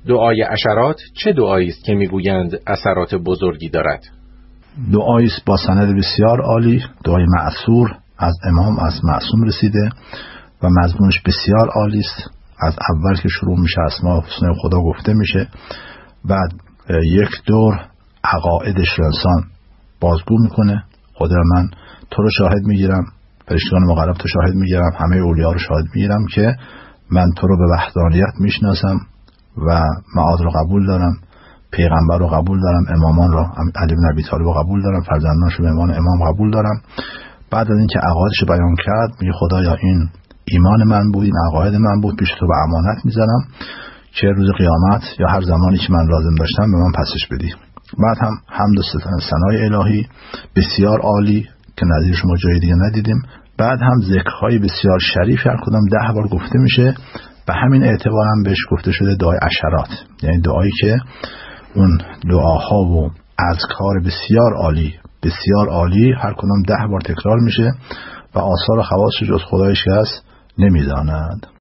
دعای عشرات چه دعایی است که میگویند اثرات بزرگی دارد؟ دعایی است با سند بسیار عالی، دعای مأثور از امام از معصوم رسیده و مضمونش بسیار عالی است. از اول که شروع میشه اسماء حسنا خدا گفته میشه، بعد یک دور عقایدش رو انسان بازگو میکنه. خدا من تو رو شاهد میگیرم، فرشتگان مقرب تو شاهد میگیرم، همه اولیاء رو شاهد میگیرم که من تو رو به وحدانیت میشناسم و معاد رو قبول دارم، پیغمبر رو قبول دارم، امامان رو علی بن ابی طالب رو قبول دارم، فرزندانش رو به عنوان امام قبول دارم. بعد از اینکه عقایدش رو بیان کرد میگه خدایا این ایمان من بود، این عقاید من بود، پیش تو به امانت میذارم که روز قیامت یا هر زمانی که من لازم داشتم به من پسش بدی. بعد هم حمد و ثنای الهی بسیار عالی که نظیرش ما جای دیگه ندیدیم. بعد هم ذکرهای بسیار شریف هر کدام 10 بار گفته میشه. به همین اعتبار هم بهش گفته شده دعای عشرات، یعنی دعایی که اون دعاها و اذکار بسیار عالی هر کدام 10 بار تکرار میشه و آثار خواص جز خدایش کس نمیداند.